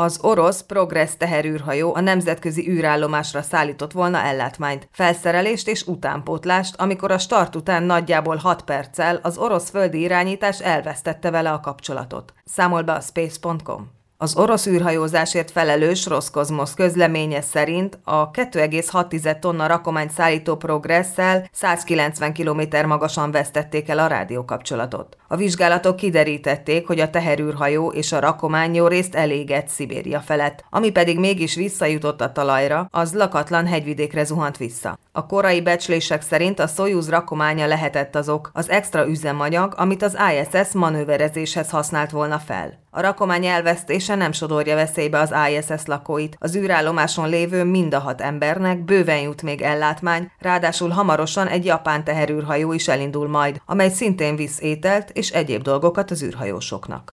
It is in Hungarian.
Az orosz Progress teherűrhajó a nemzetközi űrállomásra szállított volna ellátmányt, felszerelést és utánpótlást, amikor a start után nagyjából 6 perccel az orosz földi irányítás elvesztette vele a kapcsolatot. Számol be a space.com. Az orosz űrhajózásért felelős Roszkozmosz közleménye szerint a 2,6 tonna rakományt szállító Progresszel 190 km magasan vesztették el a rádiókapcsolatot. A vizsgálatok kiderítették, hogy a teherűrhajó és a rakomány jó részt elégett Szibéria felett, ami pedig mégis visszajutott a talajra, az lakatlan hegyvidékre zuhant vissza. A korai becslések szerint a Szojuz rakománya lehetett az extra üzemanyag, amit az ISS manőverezéshez használt volna fel. A rakomány elvesztése nem sodorja veszélybe az ISS lakóit. Az űrállomáson lévő mind a 6 embernek bőven jut még ellátmány, ráadásul hamarosan egy japán teherűrhajó is elindul majd, amely szintén visz ételt és egyéb dolgokat az űrhajósoknak.